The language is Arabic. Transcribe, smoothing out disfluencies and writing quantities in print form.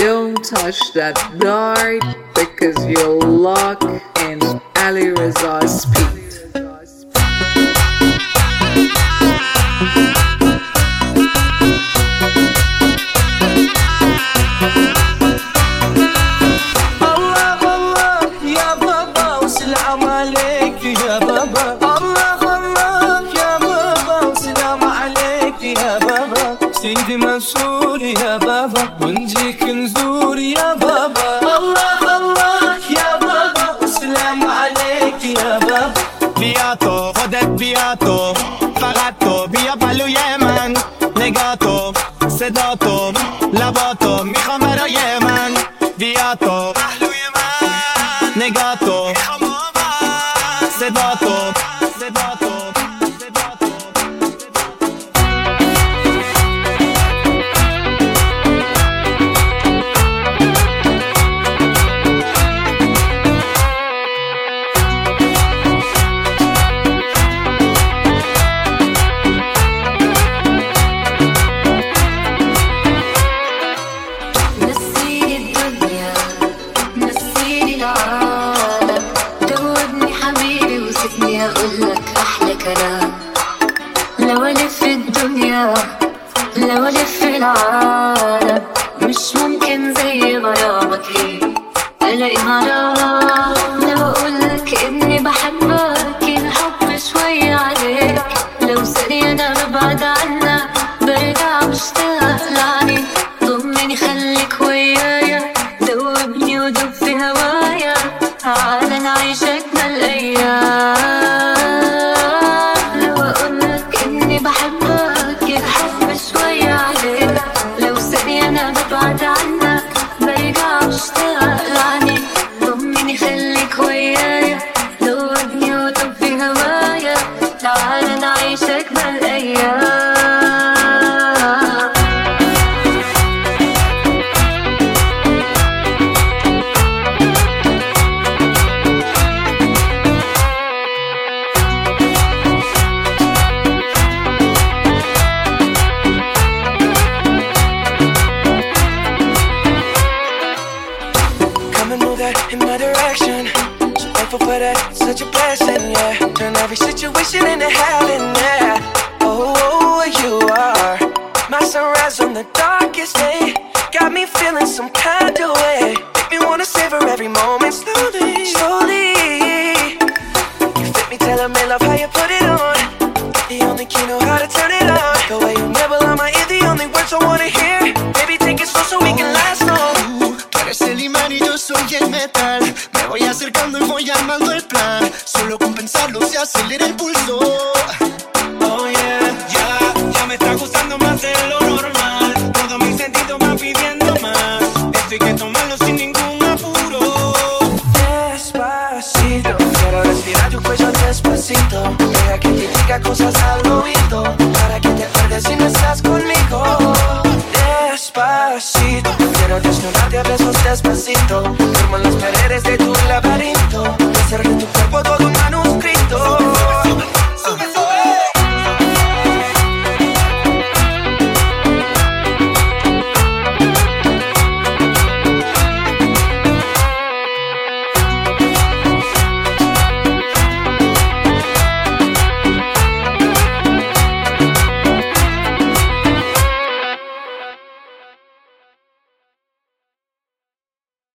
Don't touch that dart because you'll lock in Ali Reza's speed. سيدي منصور يا بابا ونجيك نزور يا بابا الله الله يا بابا والسلام عليك يا بابا بیاتو خودت بیاتو فقط تو بیا پلو من نگاتو صداتو لباتو میخوام برای من بیاتو پهلوی من نگاتو صداتو صداتو لو ألف الدنيا لو ألف العالم مش ممكن زي غرامك ألاقي غرام. لو أقولك إني بحبك الحب شوي عليك لو ثانية أنا ببعد عنك برجع مشتاق لعنيك. ضمني خليك ويايا دوبني ودوب في هوايا تعال نعيش أجمل أيام. بحبك الحب شوي عليك لو ثانية أنا ببعد عنك برجع مشتاق لعنيك. ضمني خليك ويايا دوبني ودوب في هوايا تعال نعيش أجمل أيام. In my direction, so thankful for that, such a blessing, yeah. Turn every situation into heaven, yeah. Oh, you are my sunrise on the darkest day. Got me feeling some kind of way. Make me wanna savor every moment slowly, slowly. You fit me, tell me love how you put it on. The only key know how to turn it on. The way you nibble on my ear, the only words I wanna hear. Baby, take it slow so we can last long. Eres el imán y yo soy el metal. Me voy acercando y voy armando el plan. Solo con pensarlo se acelera el pulso. Oh yeah, ya me está gustando más de lo normal. Todos mis sentidos van pidiendo más. Esto hay que tomarlo sin ningún apuro. Despacito, quiero respirar tu cuello despacito. Deja que te diga cosas al oído, para que te acuerdes si no estás conmigo. Despacito, quiero desnudarte a besos despacito. Firmo las paredes de tu laberinto, hacer de tu cuerpo todo humano.